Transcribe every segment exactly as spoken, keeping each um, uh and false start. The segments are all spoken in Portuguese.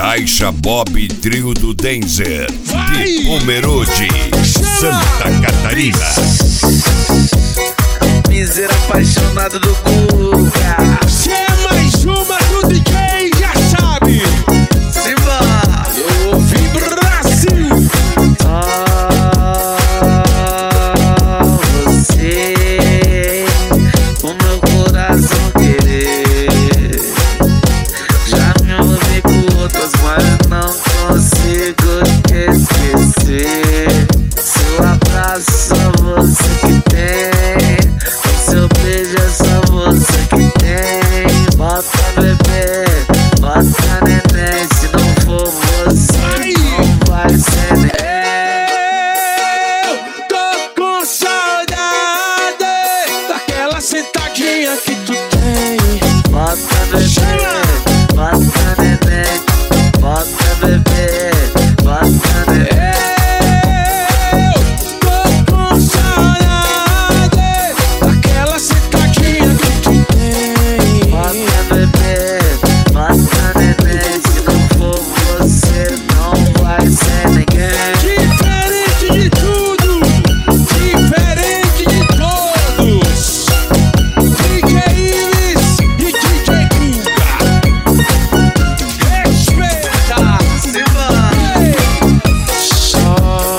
Caixa Bob Trio do Denzer, de Pomerode, Santa Catarina. Miseira apaixonado do Guga. Se é mais uma do D J, já sabe. Simba, Eu ouvi Brasil. ah, você, o meu coração querer. Já me envolvi com outras, mas não consigo te esquecer. Seu abraço só você que tem. Seu beijo é só você que tem. Bota bebê, bota neném. Se não for você, não vai ser neném. Eu tô com saudade daquela sentadinha que tu tem. Bota bebê, bota neném. Bota bebê, bota neném. Eu tô com saudade daquela sentadinha que tu tem. Bota bebê, bota neném. Se não for você, não vai ser ninguém. Diferente de tudo, diferente de todos. D J Ives e D J Guga. Respeita. Simba, Só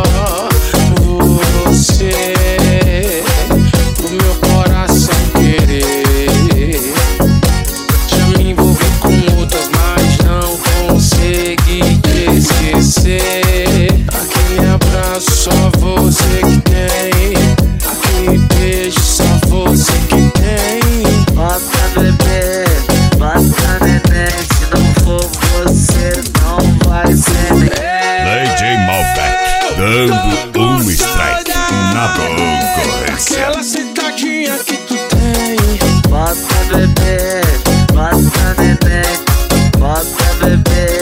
você, o meu coração querer. Já me envolvi com outras, mas não consegui te esquecer. Aquele abraço só você que tem. Aquele beijo só você que tem. bota bebê, bota neném. Se não for você, não vai ser ninguém. D J Malbec, dando um strike na concorrência. Aquela sentadinha que tu tem. Bota bebê, bota neném. Bota bebê,